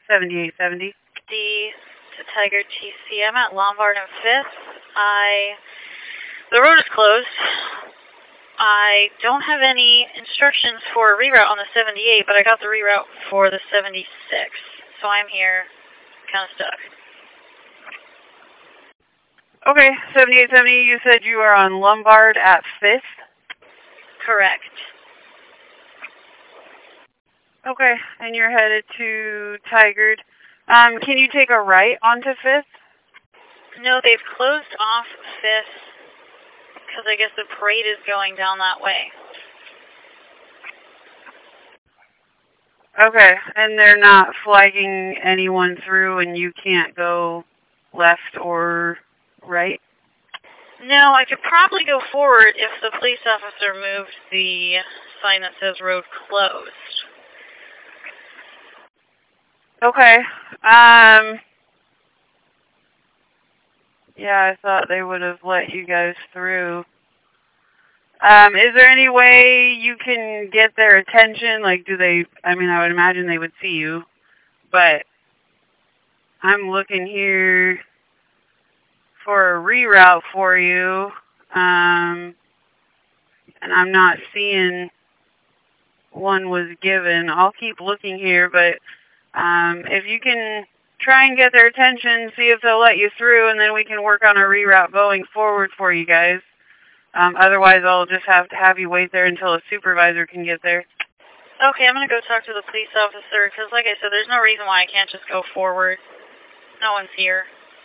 7870. D to Tiger TC. I'm at Lombard and 5th. The road is closed. I don't have any instructions for a reroute on the 78, but I got the reroute for the 76. So I'm here, kind of stuck. Okay, 7870, you said you are on Lombard at 5th? Correct. Okay, and you're headed to Tigard. Can you take a right onto 5th? No, they've closed off 5th because I guess the parade is going down that way. Okay, and they're not flagging anyone through and you can't go left or right? No, I could probably go forward if the police officer moved the sign that says road closed. Okay, yeah, I thought they would have let you guys through. Is there any way you can get their attention? Like, I would imagine they would see you, but I'm looking here for a reroute for you, and I'm not seeing one was given. I'll keep looking here, but if you can try and get their attention, see if they'll let you through, and then we can work on a reroute going forward for you guys. Otherwise, I'll just have to have you wait there until a supervisor can get there. Okay, I'm going to go talk to the police officer, because like I said, there's no reason why I can't just go forward. No one's here.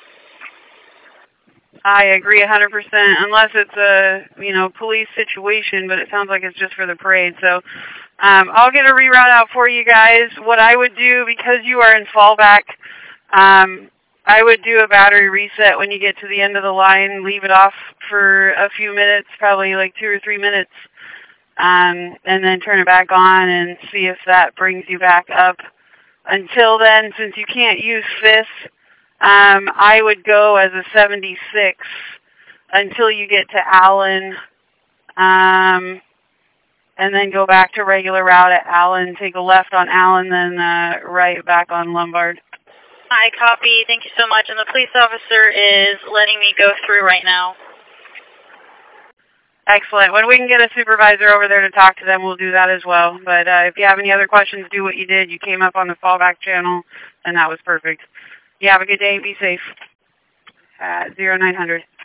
I agree 100%, unless it's a, police situation, but it sounds like it's just for the parade. So I'll get a reroute out for you guys. What I would do, because you are in fallback, I would do a battery reset when you get to the end of the line, leave it off for a few minutes, probably like 2 or 3 minutes, and then turn it back on and see if that brings you back up. Until then, since you can't use 5th, I would go as a 76 until you get to Allen, and then go back to regular route at Allen, take a left on Allen, then right back on Lombard. I copy. Thank you so much. And the police officer is letting me go through right now. Excellent. When we can get a supervisor over there to talk to them, we'll do that as well. But if you have any other questions, do what you did. You came up on the fallback channel, and that was perfect. You have a good day. Be safe. 0900.